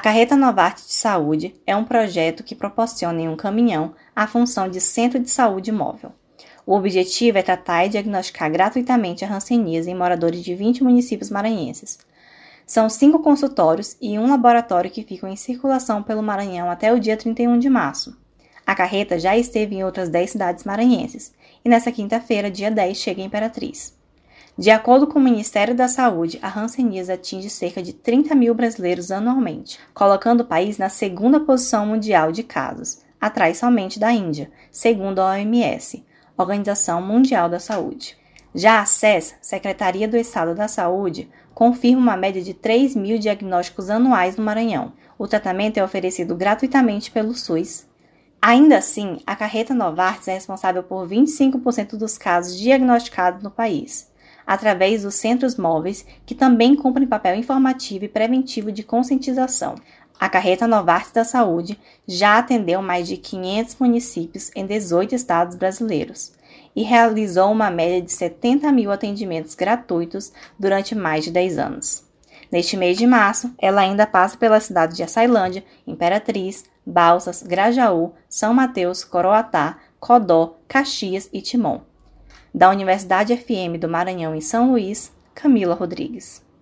Carreta Novartis de Saúde é um projeto que proporciona em um caminhão a função de centro de saúde móvel. O objetivo é tratar e diagnosticar gratuitamente a hanseníase em moradores de 20 municípios maranhenses. São 5 consultórios e um laboratório que ficam em circulação pelo Maranhão até o dia 31 de março. A carreta já esteve em outras 10 cidades maranhenses e nesta quinta-feira, dia 10, chega em Imperatriz. De acordo com o Ministério da Saúde, a hanseníase atinge cerca de 30 mil brasileiros anualmente, colocando o país na segunda posição mundial de casos, atrás somente da Índia, segundo a OMS, Organização Mundial da Saúde. Já a SES, Secretaria do Estado da Saúde, confirma uma média de 3 mil diagnósticos anuais no Maranhão. O tratamento é oferecido gratuitamente pelo SUS. Ainda assim, a Carreta Novartis é responsável por 25% dos casos diagnosticados no país, através dos centros móveis, que também cumprem papel informativo e preventivo de conscientização. A Carreta Novartis da Saúde já atendeu mais de 500 municípios em 18 estados brasileiros e realizou uma média de 70 mil atendimentos gratuitos durante mais de 10 anos. Neste mês de março, ela ainda passa pelas cidades de Açailândia, Imperatriz, Balsas, Grajaú, São Mateus, Coroatá, Codó, Caxias e Timon. Da Universidade FM do Maranhão em São Luís, Camila Rodrigues.